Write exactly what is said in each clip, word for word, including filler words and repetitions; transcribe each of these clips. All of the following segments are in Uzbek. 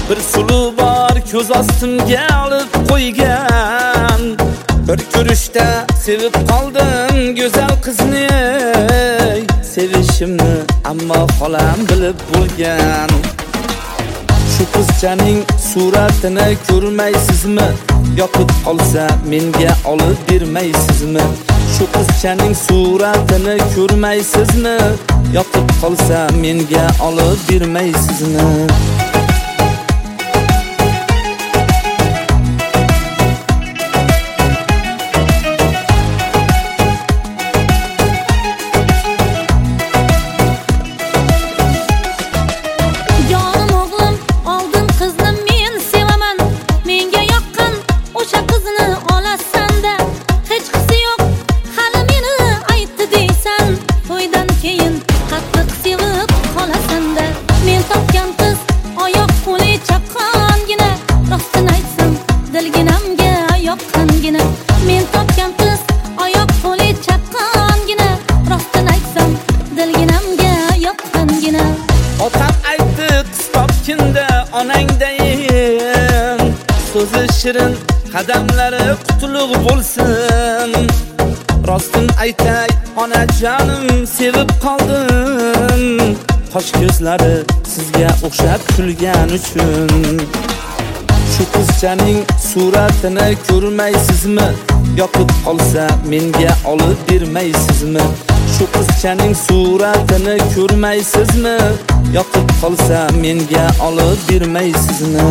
Bir sulu bor ko'z ostimga olib qo'ygan. Bir ko'rishda sevib qoldim go'zal qizni. Sevishimni ammo xolam bilib bo'lgan. Shu qizchaning suratini ko'rmaysizmi? Yoqib qolsa menga olib bermaysizmi? Shu qizchaning suratini ko'rmaysizmi? Yoqib qolsa menga olib bermaysizmi? Men topgan qiz oyoq qo'li chaqqongina, rostdan aytsam dilginamga yoqqangina. Otam aytdi qiz topkinda onangdayin, so'zi shirin qadamlari qutuliq bo'lsin. Rostdan aytay onajonim sevib qoldim, qosh ko'zlari sizga o'xshab kulgan uchun. Shu qizchaning suratini ko'rmaysizmi? Yoqib qolsa menga olib bermaysizmi? Shu qizchaning suratini ko'rmaysizmi? Yoqib qolsa menga olib bermaysizmi?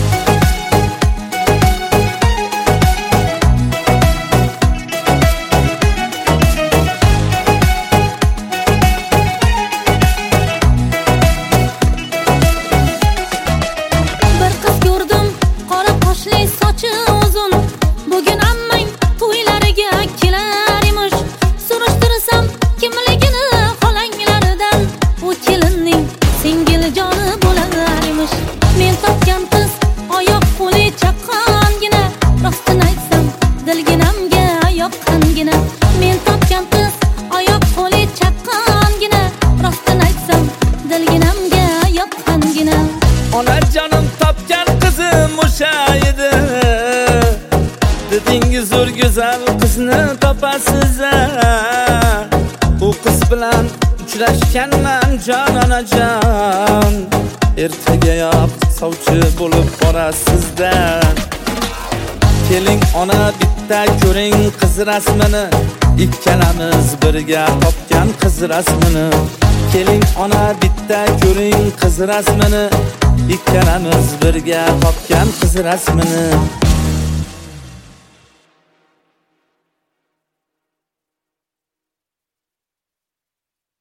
Sochi uzun, bugun ammang to'ylariga kelar emish. Surishtirsam kimligini xolanglaridan, u kelinning singil joni bo'lar emish. Men topgan qiz oyoq qo'li chaqqongina, rostdan aytsam dilginamga yoqqangina. Men topgan qiz oyoq qo'li chaqqongina, rostdan aytsam dilginamga yoqqangina. Onajonim topgan qizim o'sha edi. Dedingiz zo'r go'zal qizni topasiz. U qiz bilan uchrashganman jon onajon. Ertagayoq sovchi bo'lib borasizda. Keling ona bitta ko'ring qiz rasmini, ikkalamiz birga topgan qiz rasmini. Keling ona bitta ko'ring qiz rasmini, ikkalamiz birga topgan qiz rasmini.